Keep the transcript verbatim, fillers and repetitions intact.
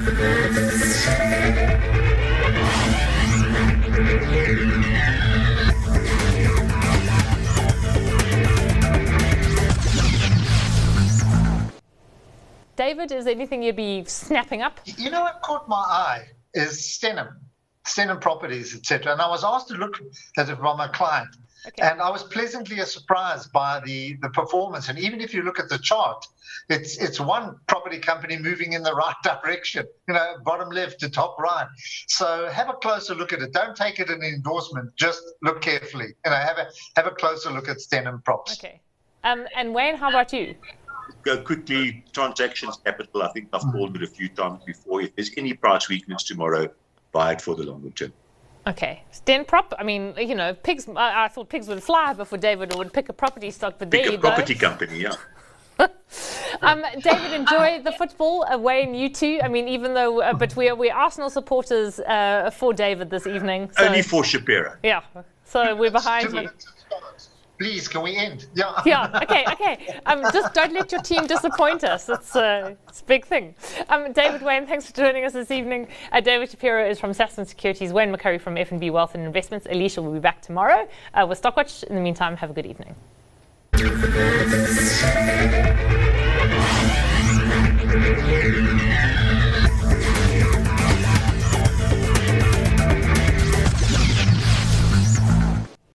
David, is there anything you'd be snapping up? You know what caught my eye is Stenham, Stenham Properties, et cetera. And I was asked to look at it from a client. Okay. And I was pleasantly surprised by the, the performance. And even if you look at the chart, it's it's one property company moving in the right direction, you know, bottom left to top right. So have a closer look at it. Don't take it an endorsement. Just look carefully. You know, have a have a closer look at Stenham Props. Okay. Um, and Wayne, how about you? Go quickly, Transactions Capital. I think I've called it a few times before. If there's any price weakness tomorrow, buy it for the longer term. Okay. Stenprop, I mean, you know, pigs. I, I thought pigs would fly before David would pick a property stock, but pick there you a property go. company, yeah. um, David, enjoy the football. Uh, Wayne, you too. I mean, even though, uh, but we are we're Arsenal supporters uh, for David this evening. So, only for Shapiro. Yeah. So we're behind you. Please, can we end? Yeah. Yeah. Okay. Okay. Um, just don't let your team disappoint us. It's, uh, it's a big thing. Um, David, Wayne, thanks for joining us this evening. Uh, David Shapiro is from Sasfin Securities. Wayne McCurry from F N B Wealth and Investments. Alicia will be back tomorrow uh, with Stockwatch. In the meantime, have a good evening.